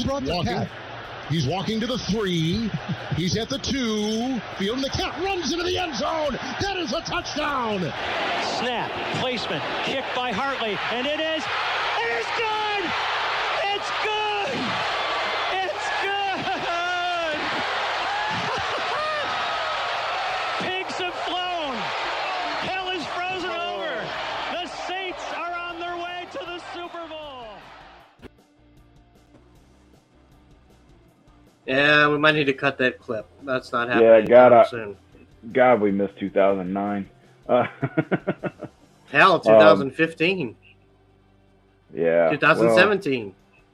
walking. He's walking to the 3. He's at the 2. Fielding the cat, runs into the end zone. That is a touchdown. Snap, placement, kick by Hartley, and it is good! It's good! It's good! Pigs have flown. Hell is frozen over. The Saints are on their way to the Super Bowl. Yeah, we might need to cut that clip. That's not happening soon. God, we missed 2009. Hell, 2015. Yeah. 2017.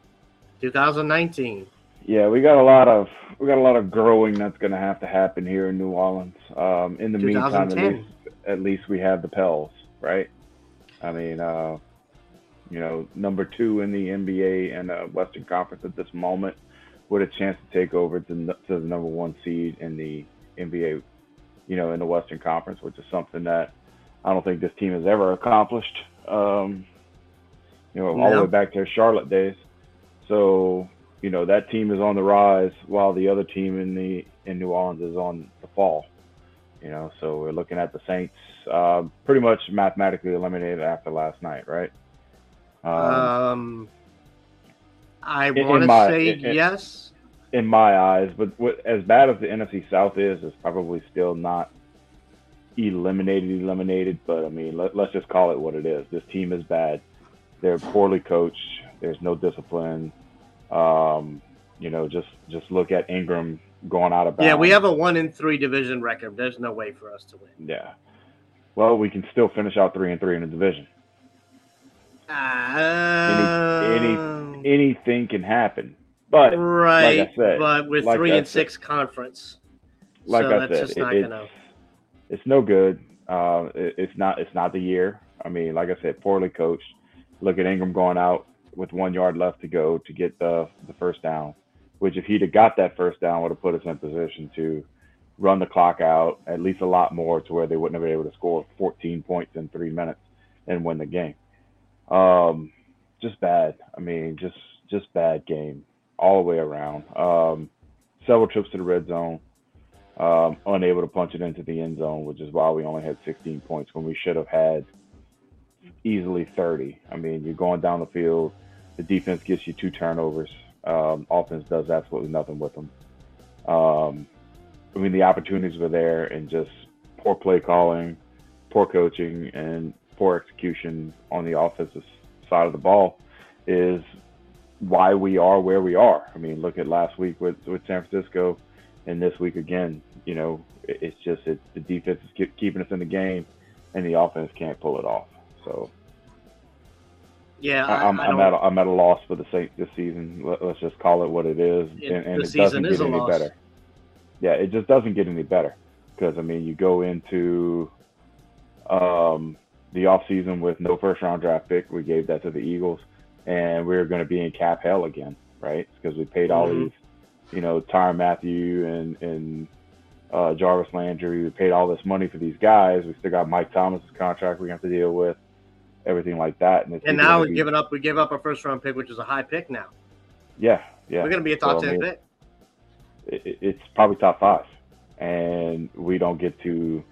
2019. Yeah, we got a lot of growing that's going to have to happen here in New Orleans. In the meantime, at least we have the Pels, right? I mean, number 2 in the NBA and Western Conference at this moment, with a chance to take over to the number 1 seed in the NBA, in the Western Conference, which is something that I don't think this team has ever accomplished. All the way back to their Charlotte days. So, that team is on the rise while the other team in New Orleans is on the fall. So we're looking at the Saints pretty much mathematically eliminated after last night, right? I want to say yes. In my eyes, but as bad as the NFC South is, it's probably still not eliminated. But I mean, let's just call it what it is. This team is bad. They're poorly coached. There's no discipline. Just look at Ingram going out of bounds. Yeah, we have a 1-3 division record. There's no way for us to win. Yeah. Well, we can still finish out 3-3 in the division. Anything can happen, but right. Like I said, but we're 3-6 conference. Like so I that's said, just not gonna. It's no good. It's not the year. I mean, like I said, poorly coached. Look at Ingram going out with 1 yard left to go to get the first down, which if he'd have got that first down would have put us in position to run the clock out at least a lot more to where they wouldn't have been able to score 14 points in 3 minutes and win the game. Just bad. I mean, just bad game all the way around. Several trips to the red zone, unable to punch it into the end zone, which is why we only had 16 points when we should have had easily 30. I mean, you're going down the field. The defense gets you 2 turnovers. Offense does absolutely nothing with them. I mean, the opportunities were there, and just poor play calling, poor coaching, and poor execution on the offensive side of the ball is why we are where we are. I mean, look at last week with San Francisco, and this week again. It's the defense is keeping us in the game, and the offense can't pull it off. So, yeah, I'm at a loss for the Saints this season. Let's just call it what it is, and it doesn't get any better. Yeah, it just doesn't get any better because I mean, you go into the offseason with no first-round draft pick. We gave that to the Eagles, and we're going to be in cap hell again, right? Because we paid all these, Tyrann Mathieu and Jarvis Landry. We paid all this money for these guys. We still got Mike Thomas's contract we have to deal with, everything like that. And now we gave up our first-round pick, which is a high pick now. Yeah. We're going to be a top 10 pick. It's probably top 5, and we don't get to,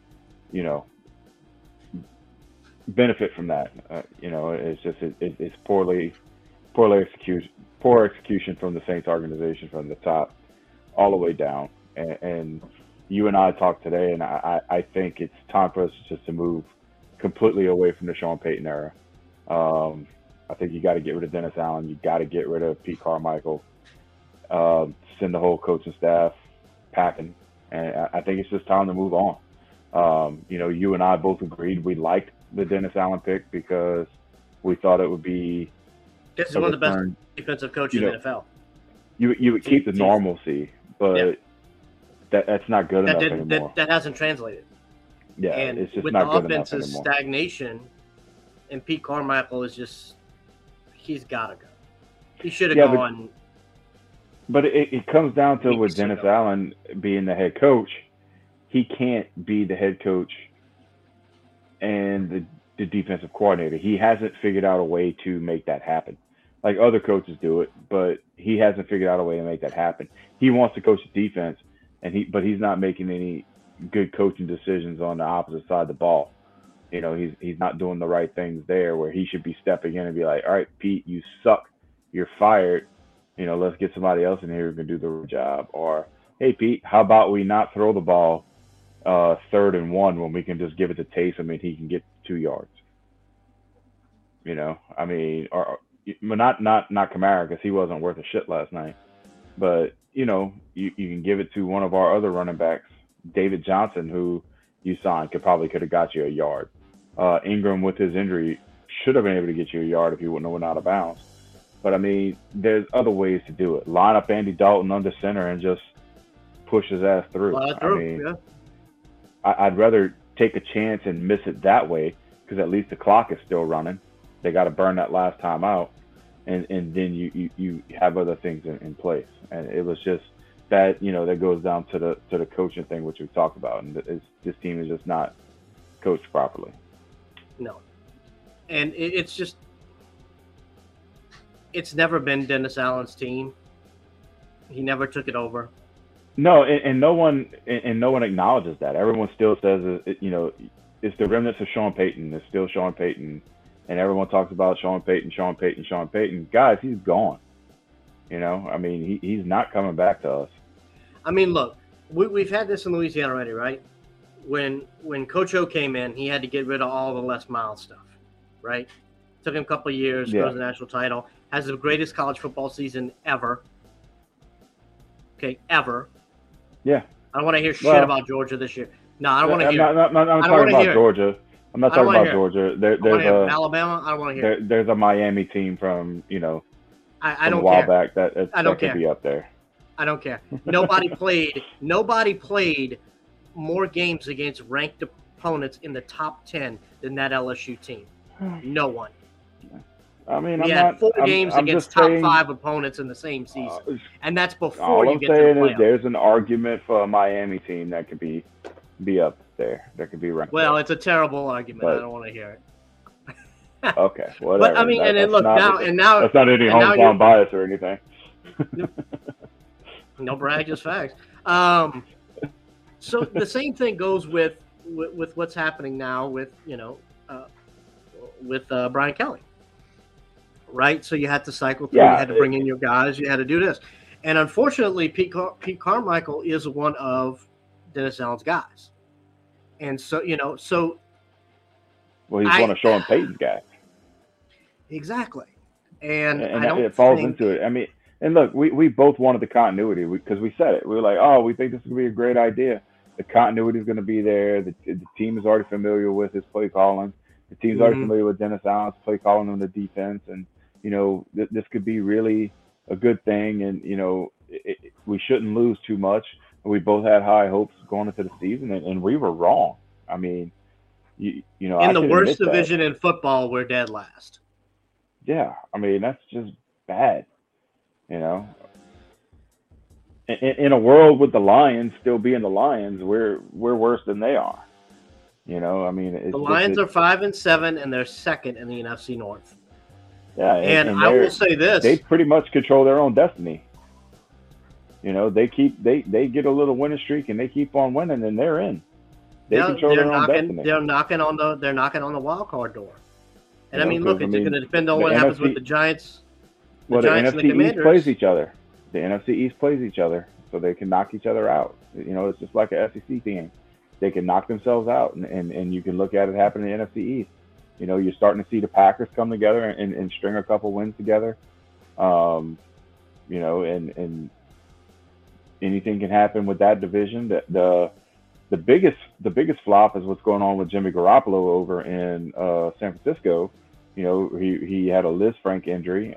benefit from that. It's just it's poor execution from the Saints organization from the top all the way down. And you and I talked today, and I think it's time for us just to move completely away from the Sean Payton era. I think you got to get rid of Dennis Allen. You got to get rid of Pete Carmichael. Send the whole coaching staff packing, and I think it's just time to move on. You and I both agreed we liked the Dennis Allen pick because we thought it would be. This is one of the best defensive coaches in the NFL. You would keep the normalcy, but that's not good enough anymore. That hasn't translated. Yeah, and it's just with not the good enough offense's anymore. Stagnation, and Pete Carmichael is he's got to go. He should have gone. But it comes down to with Dennis Allen being the head coach, he can't be the head coach and the defensive coordinator. He hasn't figured out a way to make that happen. like other coaches do it, but he hasn't figured out a way to make that happen. He wants to coach the defense, but he's not making any good coaching decisions on the opposite side of the ball. You know, he's not doing the right things there where he should be stepping in and be like, all right, Pete, you suck, you're fired. You know, let's get somebody else in here who can do the job. Or, hey, Pete, how about we not throw the ball 3rd and 1 when we can just give it to Taysom and he can get 2 yards. You know, I mean, or not Kamara because he wasn't worth a shit last night. But, you know, you can give it to one of our other running backs, David Johnson, who you signed, could have got you a yard. Ingram with his injury should have been able to get you a yard if he wouldn't have went out of bounds. But, I mean, there's other ways to do it. Line up Andy Dalton under center and just push his ass through. I'd rather take a chance and miss it that way because at least the clock is still running. They got to burn that last time out, and then you have other things in place. And it was just that, you know, that goes down to the coaching thing, which we've talked about. And this team is just not coached properly. No. And it's just – it's never been Dennis Allen's team. He never took it over. No, and no one acknowledges that. Everyone still says, you know, it's the remnants of Sean Payton. It's still Sean Payton. And everyone talks about Sean Payton. Guys, he's gone. You know, I mean, he's not coming back to us. I mean, look, we've had this in Louisiana already, right? When Coach O came in, he had to get rid of all the Les Miles stuff, right? Took him a couple of years, goes to the national title, has the greatest college football season ever. Okay, ever. Yeah. I don't want to hear shit about Georgia this year. No, I don't want to hear. I'm talking about Georgia. I'm not talking about Georgia. There's Alabama. I don't want to hear. There's a Miami team from, you know, I don't a while care. back that could be up there. I don't care. Nobody played more games against ranked opponents in the top 10 than that LSU team. No one. I mean, we had 4 games against top 5 opponents in the same season, and that's before you get to the playoffs. All I'm saying is there's an argument for a Miami team that could be up there. That could be ranked. Well, it's a terrible argument. But I don't want to hear it. Okay, whatever. But I mean, and then look now that's not any hometown bias or anything. No brag, just facts. So the same thing goes with what's happening now with Brian Kelly. Right, so you had to cycle through. You had to bring in your guys. You had to do this, and unfortunately, Pete Carmichael is one of Dennis Allen's guys, and so well, he's one of Sean Payton's guys. Exactly, and it falls into it. I mean, and look, we both wanted the continuity because we said it. We were like, oh, we think this is gonna be a great idea. The continuity is going to be there. The team is already familiar with his play calling. The team's already familiar with Dennis Allen's play calling on the defense, and this could be really a good thing, and we shouldn't lose too much. We both had high hopes going into the season, and we were wrong. I mean, in the worst division in football, we're dead last. Yeah, I mean that's just bad. In a world with the Lions still being the Lions, we're worse than they are. I mean, the Lions are 5-7, and they're second in the NFC North. Yeah, and I will say this: they pretty much control their own destiny. They get a little winning streak, and they keep on winning, and they're in. They control their own destiny. They're knocking on the wild card door. And I mean, look, it's going to depend on what happens with the Giants. The NFC East plays each other. The NFC East plays each other, so they can knock each other out. It's just like an SEC team. They can knock themselves out, and you can look at it happen in the NFC East. You're starting to see the Packers come together and string a couple wins together. And anything can happen with that division. The biggest flop is what's going on with Jimmy Garoppolo over in San Francisco. He had a Lisfranc injury.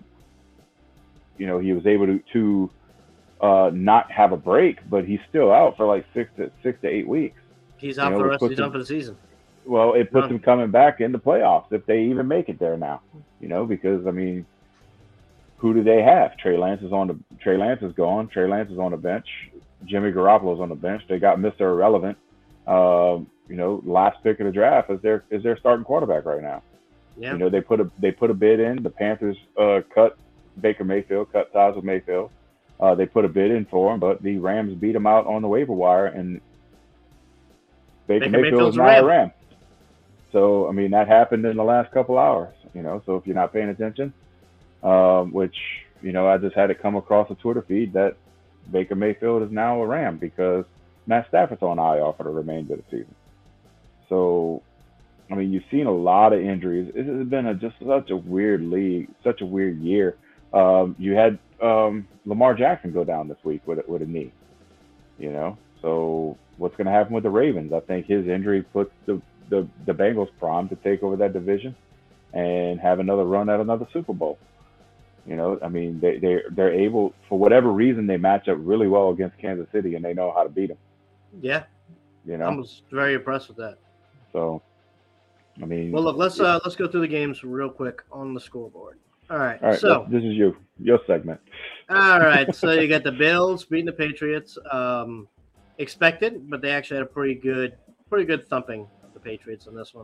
He was able to not have a break, but he's still out for like 6 to 8 weeks. He's out for the rest. He's done for the season. Well, it puts him coming back in the playoffs if they even make it there now. Because I mean, who do they have? Trey Lance is gone. Trey Lance is on the bench. Jimmy Garoppolo's on the bench. They got Mr. Irrelevant. Last pick of the draft is their starting quarterback right now. Yeah. You know, they put a bid in. The Panthers cut Baker Mayfield, cut ties with Mayfield. They put a bid in for him, but the Rams beat him out on the waiver wire, and Baker Mayfield is now a Ram. So, I mean, that happened in the last couple hours, you know. So if you're not paying attention, which, you know, I just had it come across a Twitter feed that Baker Mayfield is now a Ram because Matt Stafford's on IR for the remainder of the season. So, I mean, you've seen a lot of injuries. It has been just such a weird league, such a weird year. You had Lamar Jackson go down this week with a knee, you know. So what's going to happen with the Ravens? I think his injury puts the Bengals primed to take over that division and have another run at another Super Bowl. You know, I mean, they're able, for whatever reason, they match up really well against Kansas City, and they know how to beat them. Yeah, you know, I was very impressed with that. So, I mean, well, look, let's go through the games real quick on the scoreboard. All right. So this is your segment. All right. So you got the Bills beating the Patriots. Expected, but they actually had a pretty good thumping of the Patriots in this one.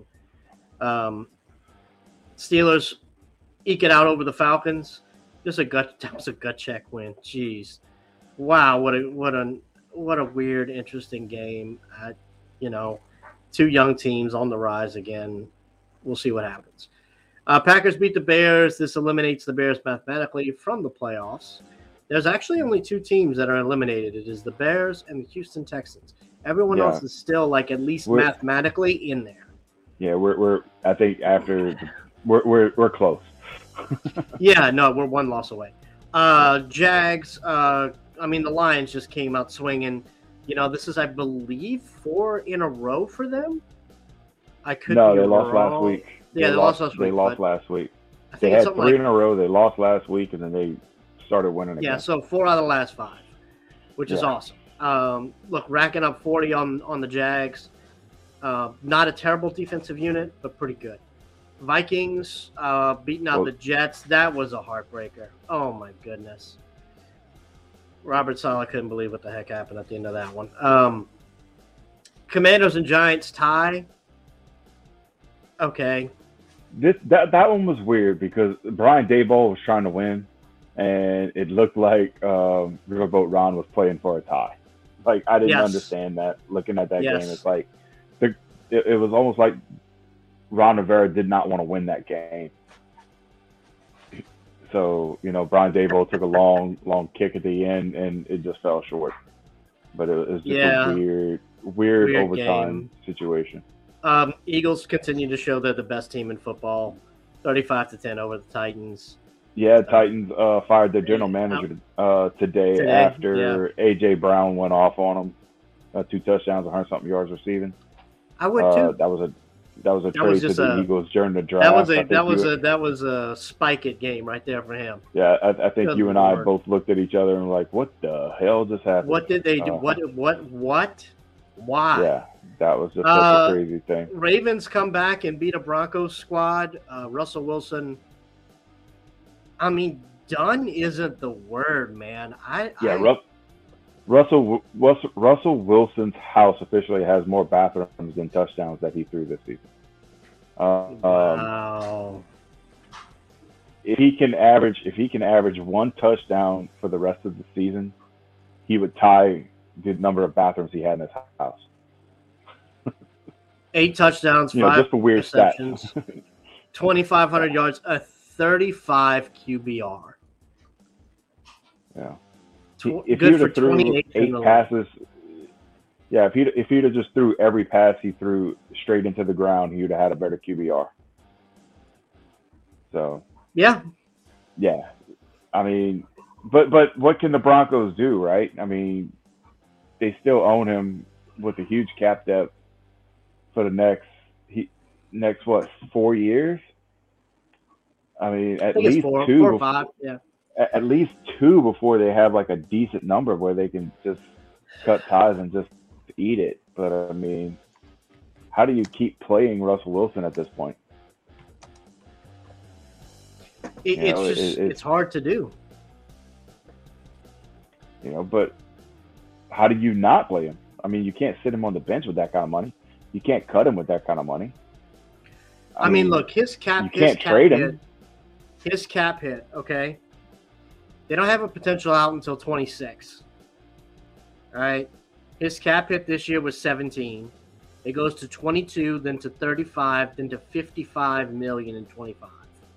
Steelers eke it out over the Falcons. That was a gut check win. Jeez, wow, what a weird, interesting game. You know, two young teams on the rise again. We'll see what happens. Packers beat the Bears. This eliminates the Bears mathematically from the playoffs. There's actually only two teams that are eliminated. It is the Bears and the Houston Texans. Everyone else is still like at least mathematically in there. Yeah, I think we're close. Yeah, no, we're one loss away. Jags, I mean, the Lions just came out swinging. You know, this is, I believe, 4 in a row for them. They lost last week. Yeah, they lost last week. They lost last week. They had 3 in a row. They lost last week, and then they started winning again. Yeah, so 4 out of the last 5, which is awesome. Look, racking up 40 on the Jags. Not a terrible defensive unit, but pretty good. Vikings beating out the Jets. That was a heartbreaker. Oh, my goodness. Robert Saleh couldn't believe what the heck happened at the end of that one. Commanders and Giants tie. Okay. That one was weird because Brian Daboll was trying to win, and it looked like Riverboat Ron was playing for a tie. Like, I didn't understand that. Looking at that game, it's like it was almost like Ron Rivera did not want to win that game. So, you know, Brian Daboll took a long kick at the end, and it just fell short. But it was just a weird overtime situation. Eagles continue to show they're the best team in football, 35-10 over the Titans. Yeah, Titans fired their general manager today after A.J. Brown went off on them. 2 touchdowns, 100-something yards receiving. I would too. That was a trade to the Eagles during the draft. That was a spike it game right there for him. Yeah, I think Good you and Lord. I both looked at each other and were like, "What the hell just happened? What did they do? What? Why?" Yeah, that was just such a crazy thing. Ravens come back and beat a Broncos squad. Russell Wilson. I mean, done isn't the word, man. Russell Wilson's house officially has more bathrooms than touchdowns that he threw this season. Wow. If he can average 1 touchdown for the rest of the season, he would tie the number of bathrooms he had in his house. 8 touchdowns, 5 just a weird receptions, 2,500 yards, a 35 QBR. Yeah. If he'd have threw 8 passes, if he'd have just threw every pass he threw straight into the ground, he would have had a better QBR. So yeah. I mean, but what can the Broncos do, right? I mean, they still own him with a huge cap depth for the next 4 years. I mean, at least 2 or 5, yeah. At least 2 before they have like a decent number where they can just cut ties and just eat it. But I mean, how do you keep playing Russell Wilson at this point? It's hard to do. You know, but how do you not play him? I mean, you can't sit him on the bench with that kind of money. You can't cut him with that kind of money. I mean, look, his you cap can't trade him. his cap hit, okay? They don't have a potential out until 26. All right? His cap hit this year was 17. It goes to 22, then to 35, then to 55 million in 25.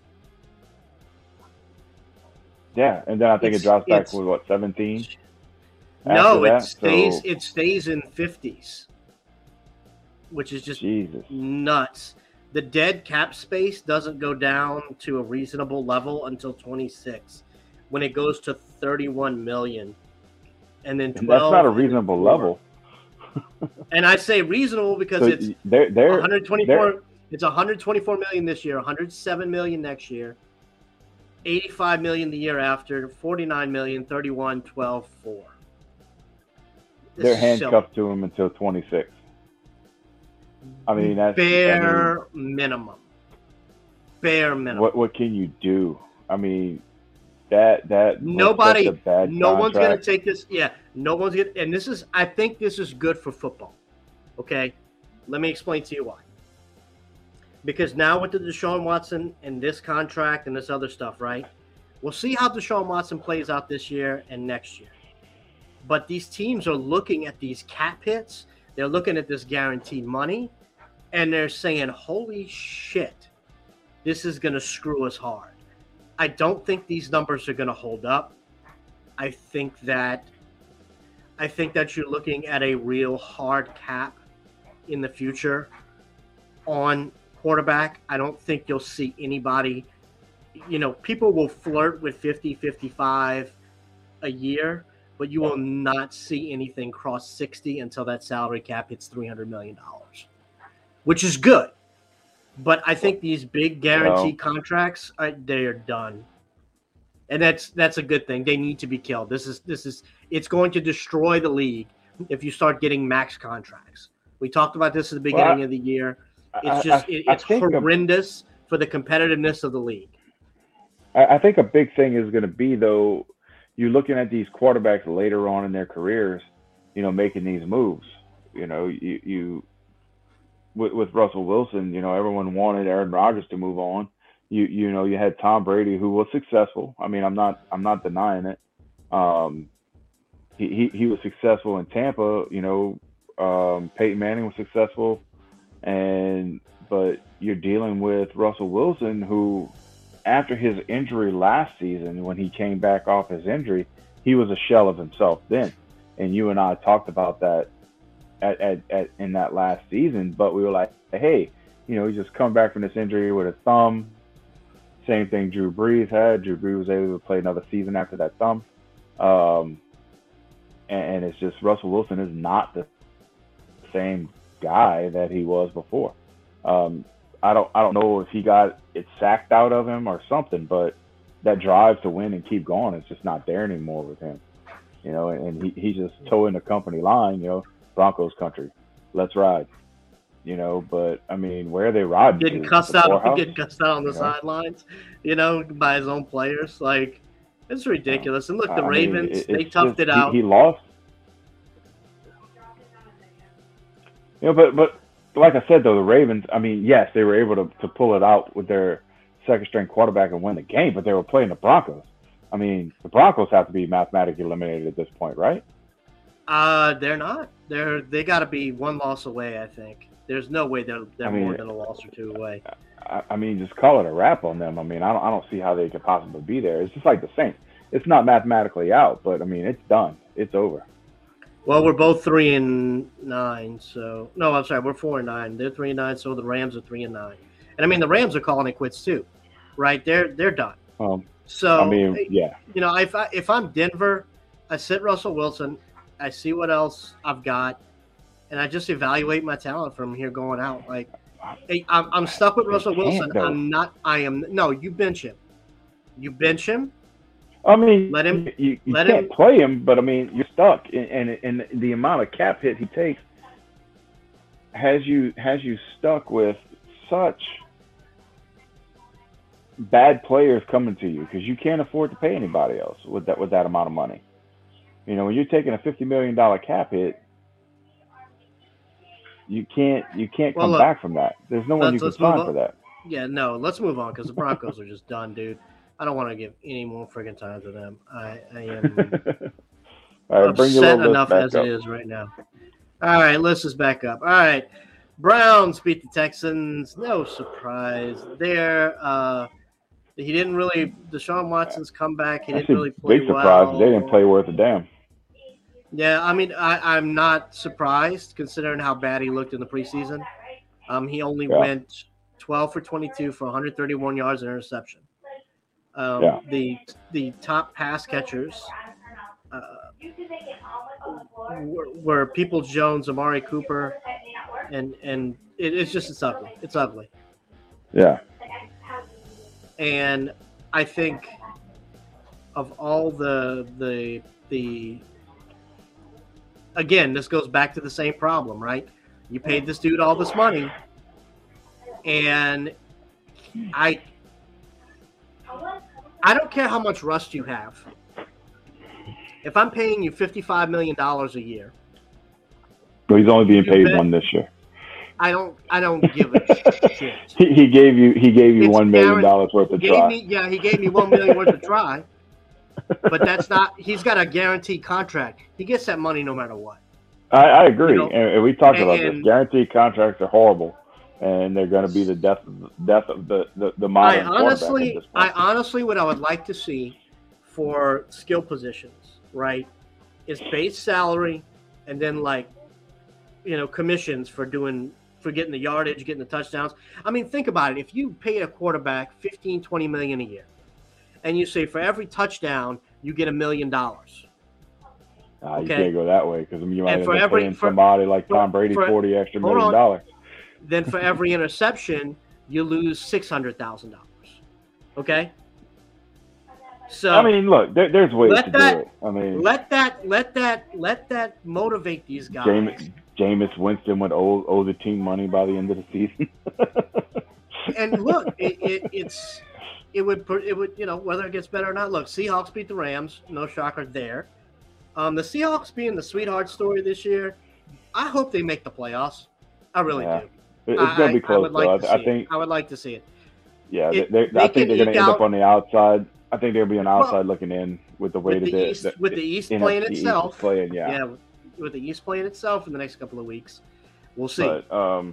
Yeah, and then I think it drops back to what, 17? No, after it that? stays So, it stays in 50s, which is just Jesus. nuts. The dead cap space doesn't go down to a reasonable level until 26, when it goes to 31 million, and then 12. And that's not a and then reasonable 4. level. And I say reasonable because So it's they're 124. It's 124 million this year, 107 million next year, 85 million the year after, 49 million, 31, 12, 4. they're handcuffed to him until 26. I mean, that's bare minimum. Bare minimum. What can you do? I mean, that Nobody, that's a bad no one's going to contract. take this. Yeah, no one's going to. And this is, I think this is good for football. Okay? Let me explain to you why. Because now with the Deshaun Watson and this contract and this other stuff, right? We'll see how Deshaun Watson plays out this year and next year. But these teams are looking at these cap hits. They're looking at this guaranteed money. And they're saying, holy shit, this is going to screw us hard. I don't think these numbers are going to hold up. I think that you're looking at a real hard cap in the future on quarterback. I don't think you'll see anybody, people will flirt with 50, 55 a year, but you will not see anything cross 60 until that salary cap hits $300 million, which is good. But I think these big guarantee contracts, they are done. And that's a good thing. They need to be killed. It's going to destroy the league if you start getting max contracts. We talked about this at the beginning of the year. It's horrendous for the competitiveness of the league. I think a big thing is going to be, though, you're looking at these quarterbacks later on in their careers, making these moves. You with Russell Wilson, everyone wanted Aaron Rodgers to move on. You had Tom Brady, who was successful. I mean, I'm not denying it. He was successful in Tampa. Peyton Manning was successful, but you're dealing with Russell Wilson, who, after his injury last season, when he came back off his injury, he was a shell of himself then. And you and I talked about that in that last season, but we were like, hey, he just come back from this injury with a thumb. Same thing Drew Brees had. Drew Brees was able to play another season after that thumb. And it's just Russell Wilson is not the same guy that he was before. I don't know if he got it sacked out of him or something, but that drive to win and keep going is just not there anymore with him. And he's just towing the company line, Broncos country. Let's ride. But I mean, where are they riding? Getting cussed out on the sidelines, by his own players. Like, it's ridiculous. And look, the Ravens, they toughed it out. He lost. But like I said, though, the Ravens, I mean, yes, they were able to pull it out with their second-string quarterback and win the game, but they were playing the Broncos. I mean, the Broncos have to be mathematically eliminated at this point, right? They're not. They got to be one loss away, I think. There's no way they're more than a loss or two away. I mean, just call it a wrap on them. I mean, I don't see how they could possibly be there. It's just like the Saints. It's not mathematically out, but I mean, it's done. It's over. Well, we're both 3-9. So no, I'm sorry, we're 4-9. They're 3-9. So the Rams are 3-9. And I mean, the Rams are calling it quits too, right? They're done. So I mean, yeah. If I'm Denver, I sit Russell Wilson. I see what else I've got, and I just evaluate my talent from here going out. Like, hey, I'm stuck with Russell Wilson. You bench him. You bench him. I mean, let him. You can't play him, but I mean, you're stuck, and the amount of cap hit he takes has you stuck with such bad players coming to you because you can't afford to pay anybody else with that amount of money. When you're taking a $50 million cap hit, you can't come back from that. There's no one you can sign for that. Yeah, no, let's move on because the Broncos are just done, dude. I don't want to give any more friggin' time to them. I am All right, bring your upset little list enough back as up. it is right now. All right, list is back up. All right, Browns beat the Texans. No surprise there. He didn't really. Deshaun Watson's comeback. He didn't really play Big surprise. well. They didn't play worth a damn. Yeah, I mean, I'm not surprised considering how bad he looked in the preseason. He only went 12 for 22 for 131 yards and interception. The top pass catchers were Peoples-Jones, Amari Cooper, and it's ugly. It's ugly. Yeah. And I think of all the again, this goes back to the same problem, right? You paid this dude all this money, and I don't care how much rust you have. If I'm paying you $55 million a year, well, he's only being paid one this year. I don't give a shit. He gave you $1 million worth of try. He gave me $1 million worth of try. But that's not. He's got a guaranteed contract. He gets that money no matter what. I agree, and we talked about this. Guaranteed contracts are horrible, and they're going to be the death of the modern quarterback. I honestly, what I would like to see for skill positions, right, is base salary, and then commissions for getting the yardage, getting the touchdowns. I mean, think about it. If you pay a quarterback $15-20 million a year, and you say for every touchdown you get $1 million. You can't go that way because you might end up paying somebody like Tom Brady $40 million. Then for every interception you lose $600,000. Okay. So I mean, look, there's ways to do it. I mean, let that motivate these guys. Jameis Winston would owe the team money by the end of the season. And look, it would whether it gets better or not. Look, Seahawks beat the Rams. No shocker there. The Seahawks being the sweetheart story this year, I hope they make the playoffs. I really do. It's going to be close, I would like to see it. Yeah, I think they're going to end up on the outside. I think they'll be on the outside looking in with the way with the East playing itself. With the East playing itself in the next couple of weeks. We'll see. But,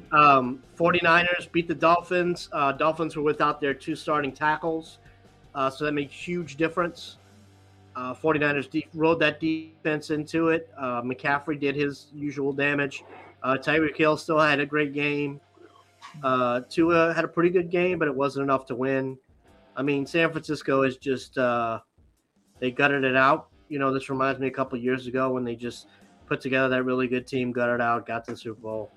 49ers beat the Dolphins. Dolphins were without their two starting tackles, so that made a huge difference. 49ers rode that defense into it. McCaffrey did his usual damage. Tyreek Hill still had a great game. Tua had a pretty good game, but it wasn't enough to win. I mean, San Francisco is just they gutted it out. This reminds me a couple of years ago when they just put together that really good team, gutted out, got to the Super Bowl.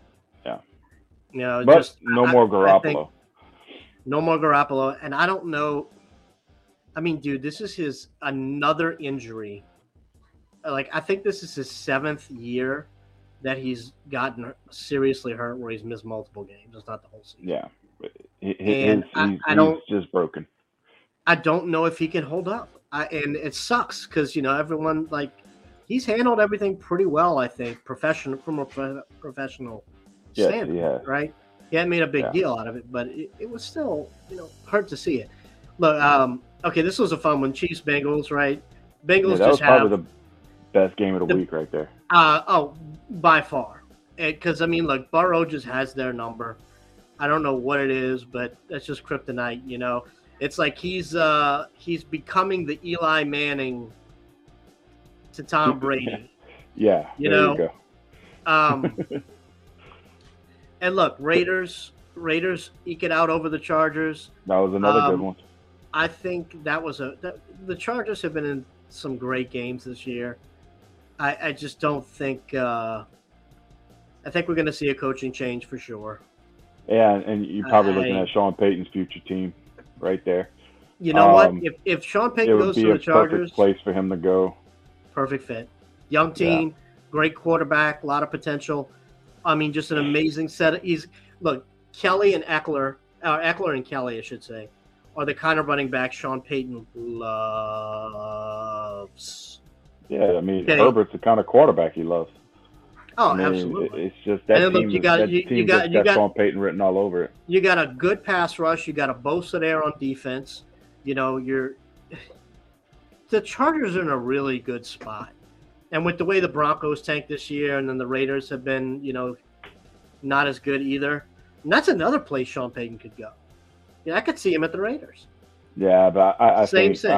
Yeah. But no more Garoppolo. No more Garoppolo. And I don't know. I mean, dude, this is another injury. I think this is his 7th year that he's gotten seriously hurt where he's missed multiple games. It's not the whole season. Yeah. He's just broken. I don't know if he can hold up. And it sucks because, everyone, he's handled everything pretty well, I think, from a professional standpoint, right? He hadn't made a big deal out of it, but it was still, hurt to see it. Look, okay, this was a fun one. Chiefs, Bengals, right? Bengals that was probably the best game of the week right there. By far. Because, I mean, look, Burrow just has their number. I don't know what it is, but that's just kryptonite, It's like he's becoming the Eli Manning to Tom Brady. Yeah, there you go. And look, Raiders eke it out over the Chargers. That was another good one. I think the Chargers have been in some great games this year. I just don't think I think we're going to see a coaching change for sure. Yeah, and you're probably looking at Sean Payton's future team right there. You know what? If Sean Payton goes to the Chargers, perfect place for him to go. Perfect fit. Young team, great quarterback, a lot of potential. I mean, just an amazing set. Kelly and Eckler and Kelly, I should say, are the kind of running back Sean Payton loves. Yeah, I mean, Herbert's the kind of quarterback he loves. Oh, I mean, absolutely. it's just that And then, team. look, That team just got Sean Payton written all over it. You got a good pass rush. You got a Bosa there on defense. You know, the Chargers are in a really good spot. And with the way the Broncos tanked this year, and then the Raiders have been, not as good either. And that's another place Sean Payton could go. Yeah, I could see him at the Raiders. Yeah, but I Same think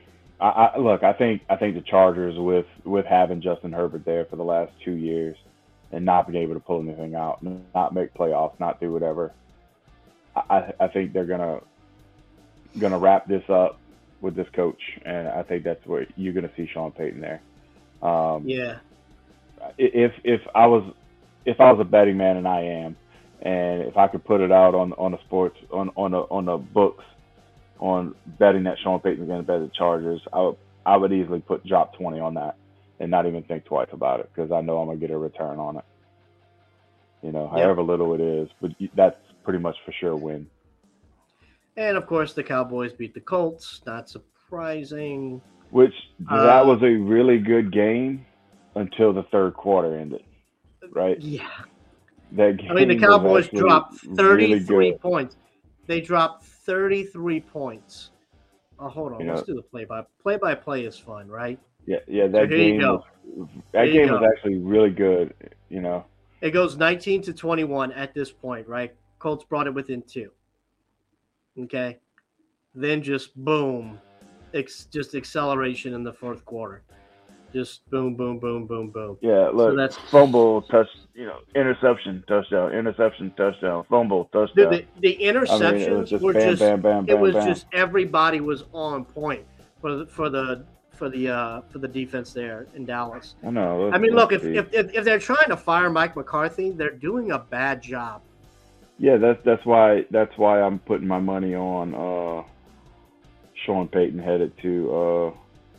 I think the Chargers with having Justin Herbert there for the last 2 years and not being able to pull anything out, not make playoffs, not do whatever. I think they're gonna wrap this up with this coach, and I think that's where you're gonna see Sean Payton there. Yeah. If I was a betting man, and I am, and if I could put it out on the sports on the books on betting that Sean Payton is going to bet the Chargers, I would easily drop 20 on that and not even think twice about it, because I know I'm going to get a return on it. However little it is, but that's pretty much for sure a win. And of course, the Cowboys beat the Colts. Not surprising. Which that was a really good game until the third quarter ended, right? Yeah. That game, the Cowboys dropped 33 really points. They dropped 33 points. Oh, hold on. Let's do the play-by-play is fun, right? Yeah. That game was actually really good. It goes 19-21 at this point, right? Colts brought it within 2. Okay. Then just boom, just acceleration in the fourth quarter. Just boom, boom, boom, boom, boom. Yeah, look, so that's fumble, interception, touchdown, interception, touchdown, fumble, touchdown. Dude, the interceptions were just bam, bam, bam, it was bam. just everybody was on point for the defense there in Dallas. I know. Look, if they're trying to fire Mike McCarthy, they're doing a bad job. Yeah, that's why I'm putting my money on Sean Payton heading to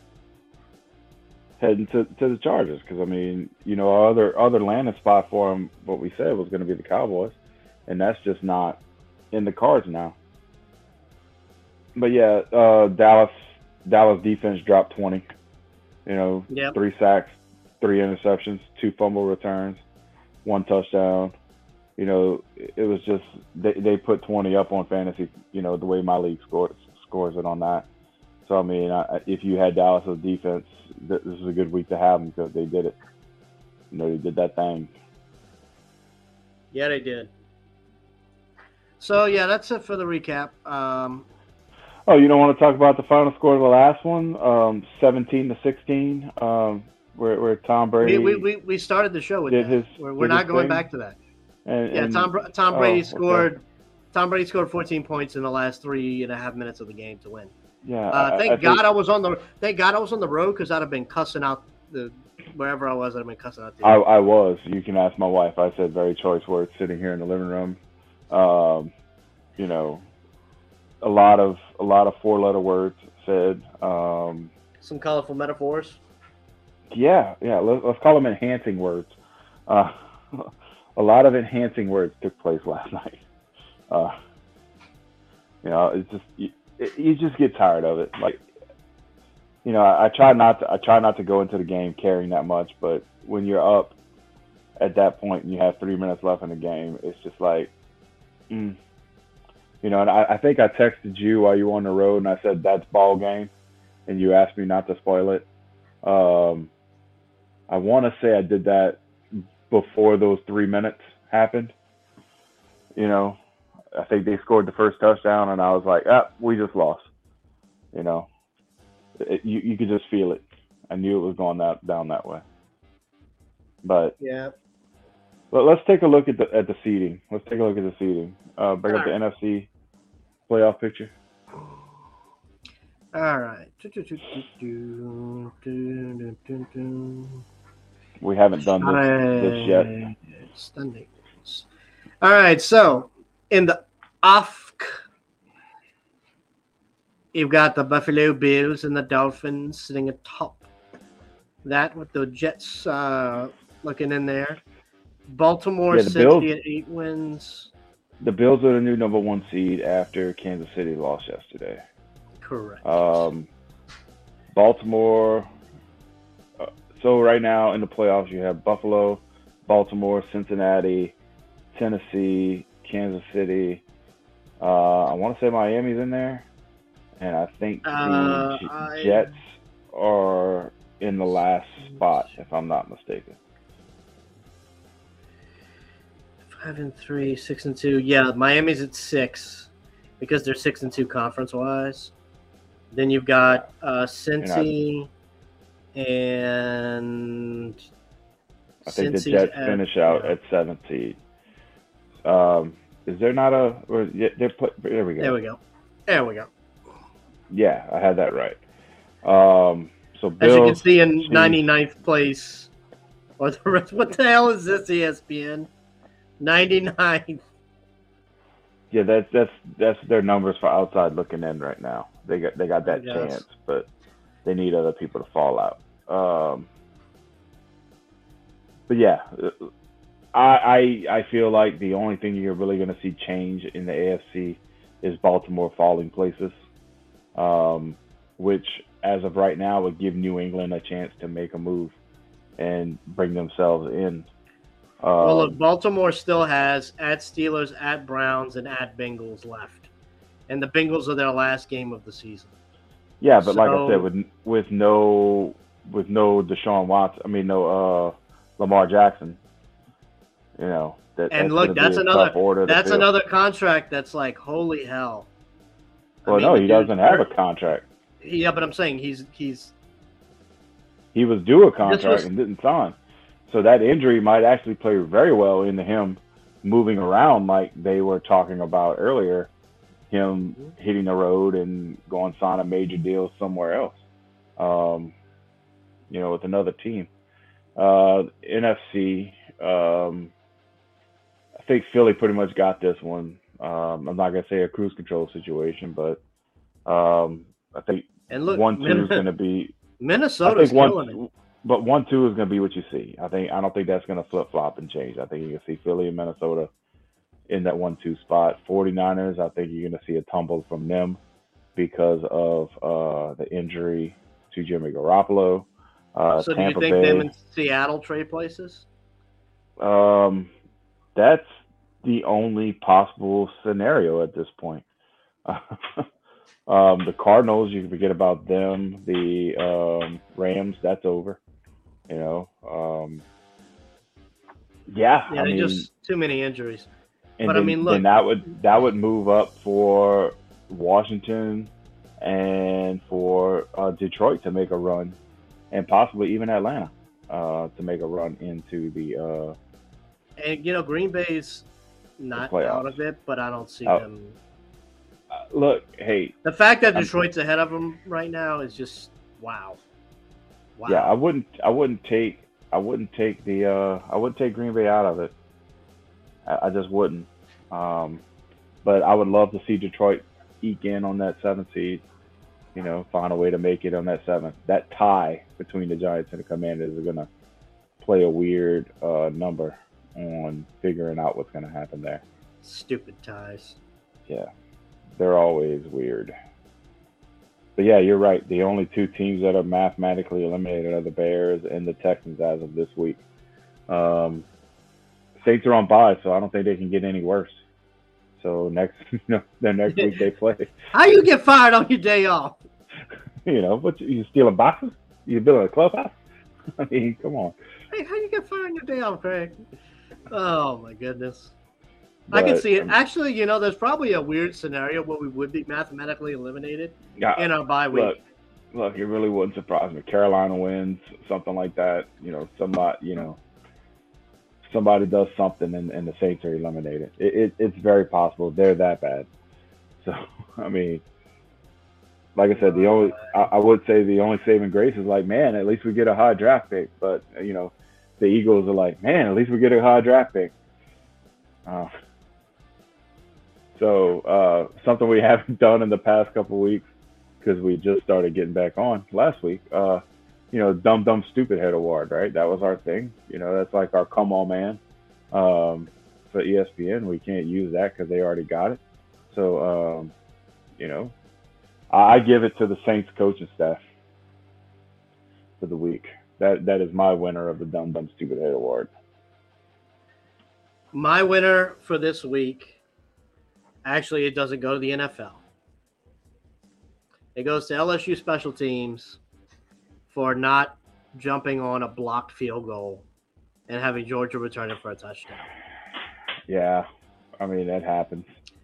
the Chargers, because our other landing spot for him, what we said was going to be the Cowboys, and that's just not in the cards now. But yeah, Dallas defense dropped 20. 3 sacks, 3 interceptions, 2 fumble returns, 1 touchdown. It was just they put 20 up on fantasy. The way my league scores it on that. So if you had Dallas' defense, this is a good week to have them, because they did it. They did that thing. Yeah, they did. So yeah, that's it for the recap. Oh, you don't want to talk about the final score of the last one, 17-16, where Tom Brady. We started the show with that. We're not going back to that. Tom Brady scored. Okay. Tom Brady scored 14 points in the last 3.5 minutes of the game to win. Yeah. Thank God I was on the road, because I'd have been cussing out wherever I was. I'd have been cussing out. I was. You can ask my wife. I said very choice words sitting here in the living room. A lot of 4-letter words said. Some colorful metaphors. Yeah. Let's call them enhancing words. A lot of enhancing words took place last night. It's just you just get tired of it. I try not to go into the game caring that much, but when you're up at that point and you have 3 minutes left in the game, it's just like, And I think I texted you while you were on the road, and I said that's ball game, and you asked me not to spoil it. I want to say I did that before those 3 minutes happened. I think they scored the first touchdown, and I was like, we just lost. You could just feel it. I knew it was going down that way. But yeah. But let's take a look at the seeding. Bring up the NFC playoff picture. All right. We haven't done this yet. Standings. All right. So in the AFC, you've got the Buffalo Bills and the Dolphins sitting atop that, with the Jets looking in there. Baltimore City at 8 wins. The Bills are the new number 1 seed after Kansas City lost yesterday. Correct. Baltimore. So right now in the playoffs, you have Buffalo, Baltimore, Cincinnati, Tennessee, Kansas City. I want to say Miami's in there, and I think the Jets are in the last spot, if I'm not mistaken. 5-3, 6-2. Yeah, Miami's at 6 because they're 6-2 conference-wise. Then you've got Cincy and I think the Jets finish out at 7th seed. Is there not a? There we go. There we go. Yeah, I had that right. So Bills, as you can see in 99th place, or the rest. What the hell is this, ESPN? 99th. Yeah, that's their numbers for outside looking in right now. They got that chance, but they need other people to fall out. But yeah, I feel like the only thing you're really going to see change in the AFC is Baltimore falling places, which as of right now would give New England a chance to make a move and bring themselves in. Well, look, Baltimore still has at Steelers, at Browns, and at Bengals left, and the Bengals are their last game of the season. Yeah, but like I said, with no Deshaun Watson, no Lamar Jackson, and look, that's another contract that's like holy hell. Well, no, he doesn't have a contract. Yeah, but I'm saying he was due a contract and didn't sign. So that injury might actually play very well into him moving around like they were talking about earlier, him hitting the road and going sign a major deal somewhere else, with another team. NFC, I think Philly pretty much got this one. I'm not going to say a cruise control situation, but I think 1-2 is going to be – Minnesota's killing it. But 1-2 is going to be what you see. I don't think that's going to flip flop and change. I think you can see Philly and Minnesota in that 1-2 spot. 49ers, I think you're going to see a tumble from them because of the injury to Jimmy Garoppolo. So Tampa do you think Bay, them and Seattle trade places? That's the only possible scenario at this point. The Cardinals, you can forget about them. The Rams, that's over. Just too many injuries. But then that would move up for Washington and for Detroit to make a run, and possibly even Atlanta to make a run into the. And Green Bay's not out of it, but I don't see them. Look, hey. The fact that Detroit's ahead of them right now is just wow. Yeah, I wouldn't take Green Bay out of it. I just wouldn't. But I would love to see Detroit eke in on that 7th seed. Find a way to make it on that 7th. That tie between the Giants and the Commanders is going to play a weird number on figuring out what's going to happen there. Stupid ties. Yeah, they're always weird. But yeah, you're right. The only two teams that are mathematically eliminated are the Bears and the Texans as of this week. Saints are on bye, so I don't think they can get any worse. So next week they play. How you get fired on your day off? What you stealing boxes? You building a clubhouse? I mean, come on. Hey, how you get fired on your day off, Craig? Oh my goodness. But, I can see it. Actually, there's probably a weird scenario where we would be mathematically eliminated in our bye week. Look, it really wouldn't surprise me. Carolina wins, something like that. Somebody does something and the Saints are eliminated. It's very possible they're that bad. So, I mean, like I said, I would say the only saving grace is like, man, at least we get a high draft pick. But, the Eagles are like, man, at least we get a high draft pick. So something we haven't done in the past couple of weeks because we just started getting back on last week. Dumb stupid head award, right? That was our thing. That's like our come on man. For ESPN, we can't use that because they already got it. So I give it to the Saints coaching staff for the week. That is my winner of the dumb stupid head award. My winner for this week, actually, it doesn't go to the NFL. It goes to LSU special teams for not jumping on a blocked field goal and having Georgia return it for a touchdown. Yeah, I mean that happens.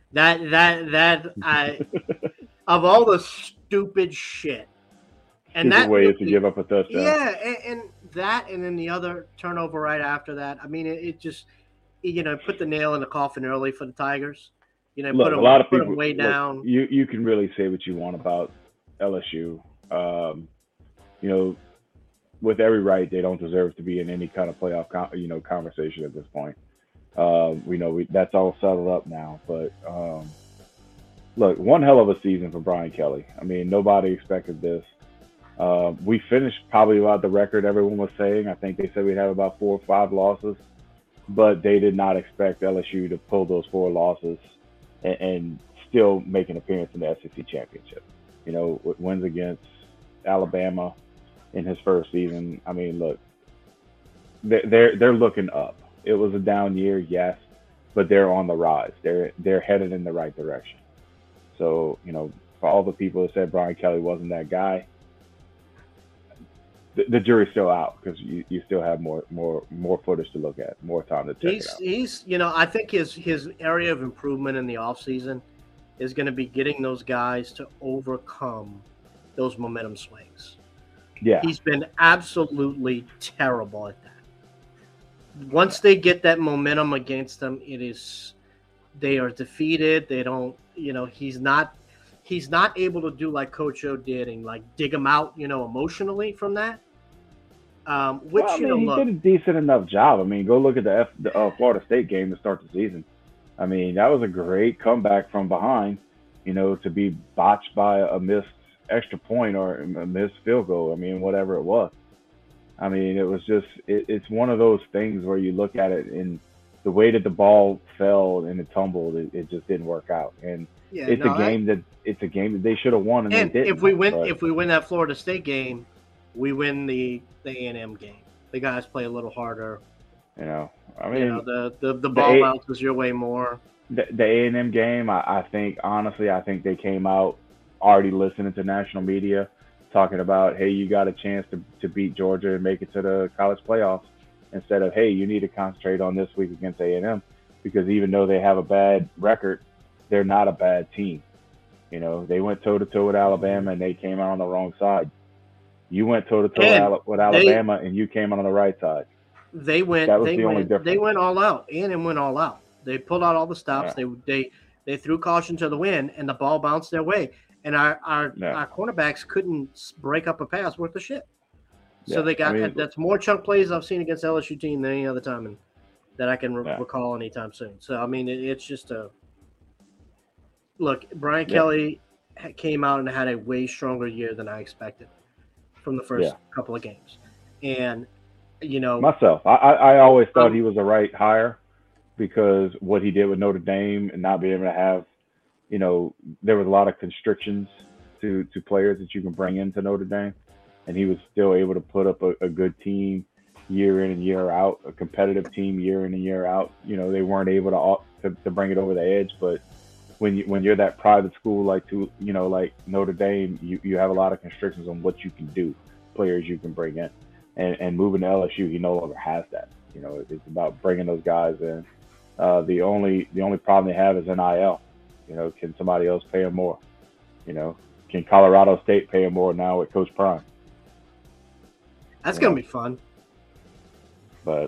Of all the stupid shit, and stupid way is to give up a touchdown. Yeah, and then the other turnover right after that. I mean, it just put the nail in the coffin early for the Tigers. Look, a lot of people way down. You can really say what you want about LSU. With every right, they don't deserve to be in any kind of playoff conversation at this point. We know that's all settled up now, but look, one hell of a season for Brian Kelly. I mean, nobody expected this. We finished probably about the record everyone was saying. I think they said we'd have about 4 or 5 losses, but they did not expect LSU to pull those 4 losses and still make an appearance in the SEC championship. With wins against Alabama in his first season. I mean, look, they're looking up. It was a down year, yes, but they're on the rise. They're headed in the right direction. So, for all the people that said Brian Kelly wasn't that guy, the jury's still out because you still have more footage to look at, more time to check it out. He's I think his area of improvement in the offseason is going to be getting those guys to overcome those momentum swings. Yeah. He's been absolutely terrible at that. Once they get that momentum against them, they are defeated. They don't, he's not able to do like Coach O did and like dig them out, emotionally from that. He did a decent enough job. I mean, go look at the Florida State game to start the season. I mean, that was a great comeback from behind, to be botched by a missed extra point or a missed field goal. I mean, whatever it was. I mean, it was just, it's one of those things where you look at it and the way that the ball fell and it tumbled, it just didn't work out. And it's a game that they should have won, and they didn't. If we win that Florida State game, we win the A&M game. The guys play a little harder. I mean, the ball bounces your way more. The A&M game, I think they came out already listening to national media talking about, hey, you got a chance to beat Georgia and make it to the college playoffs, instead of, hey, you need to concentrate on this week against A&M, because even though they have a bad record, they're not a bad team. They went toe-to-toe with Alabama, and they came out on the wrong side. You went toe-to-toe with Alabama, and you came out on the right side. That was the only difference. They went all out. A&M went all out. They pulled out all the stops. Yeah. They threw caution to the wind, and the ball bounced their way. And our cornerbacks couldn't break up a pass worth of shit. So they got that's more chunk plays I've seen against LSU team than any other time, and that I can recall anytime soon. So I mean, it's just look. Brian Kelly came out and had a way stronger year than I expected from the first couple of games, and myself, I always thought he was the right hire because what he did with Notre Dame and not being able to have. There was a lot of constrictions to players that you can bring into Notre Dame, and he was still able to put up a good team year in and year out, a competitive team year in and year out. They weren't able to bring it over the edge, but when you're that private school like Notre Dame, you have a lot of constrictions on what you can do, players you can bring in, and moving to LSU, he no longer has that. It's about bringing those guys in. The only problem they have is NIL. Can somebody else pay him more? Can Colorado State pay him more now with Coach Prime? That's going to be fun. But,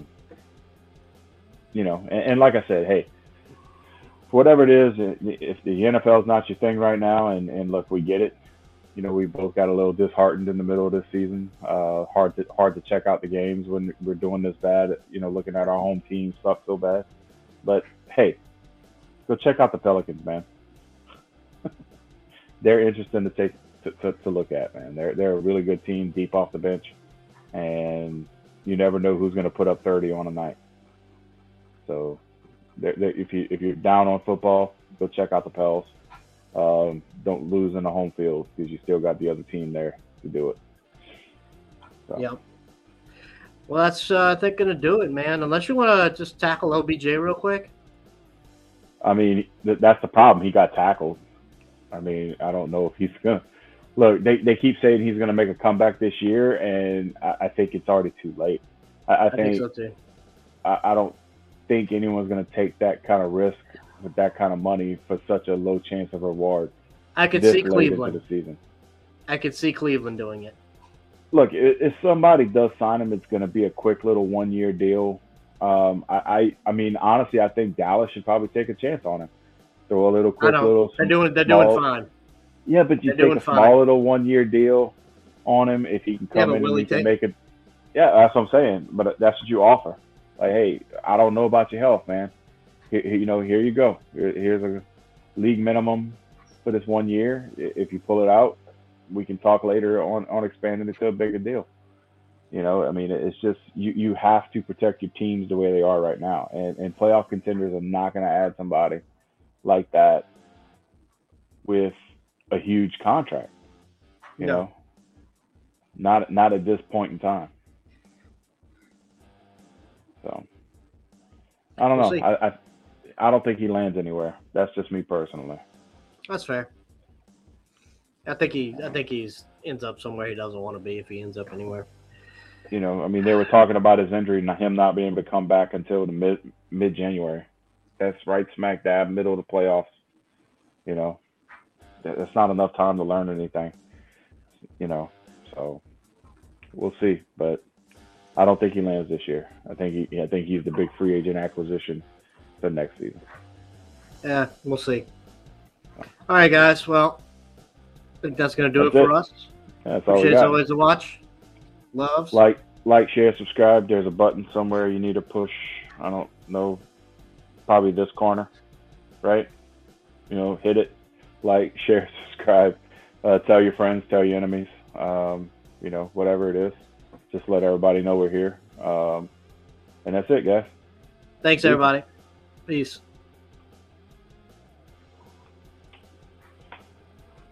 and like I said, hey, whatever it is, if the NFL is not your thing right now, and look, we get it. We both got a little disheartened in the middle of this season. Hard to check out the games when we're doing this bad, looking at our home team suck so bad. But, hey, go check out the Pelicans, man. They're interesting to look at, man. They're a really good team, deep off the bench, and you never know who's going to put up 30 on a night. So, if you're down on football, go check out the Pels. Don't lose in the home field because you still got the other team there to do it. So. Yep. Well, that's I think going to do it, man. Unless you want to just tackle OBJ real quick. I mean, that's the problem. He got tackled. I mean, I don't know if he's going to. Look, they keep saying he's going to make a comeback this year, and I think it's already too late. I think so too. I don't think anyone's going to take that kind of risk with that kind of money for such a low chance of reward. I could see Cleveland. Into the season. I could see Cleveland doing it. Look, if somebody does sign him, it's going to be a quick little 1-year deal. I mean, honestly, I think Dallas should probably take a chance on him. Throw a little quick little. They're doing fine. Yeah, but you take a small little 1-year deal on him if he can come in and he can make it. Yeah, that's what I'm saying. But that's what you offer. Like, hey, I don't know about your health, man. Here you go. Here's a league minimum for this 1 year. If you pull it out, we can talk later on expanding it to a bigger deal. I mean, it's just you have to protect your teams the way they are right now. And playoff contenders are not going to add somebody like that with a huge contract, you know, not at this point in time. So I don't know. I don't think he lands anywhere. That's just me personally. That's fair. I think he's ends up somewhere he doesn't want to be if he ends up anywhere. I mean, they were talking about his injury and him not being able to come back until the mid-January. That's right smack dab middle of the playoffs. That's not enough time to learn anything. So we'll see. But I don't think he lands this year. I think he's the big free agent acquisition for next season. Yeah, we'll see. All right, guys. Well, I think that's going to do it for us. That's all we got. As always to watch. Loves. Like, share, subscribe. There's a button somewhere you need to push. I don't know. Probably this corner, right? Hit it. Like, share, subscribe. Tell your friends, tell your enemies. Whatever it is. Just let everybody know we're here. And that's it, guys. Thanks, everybody. Peace.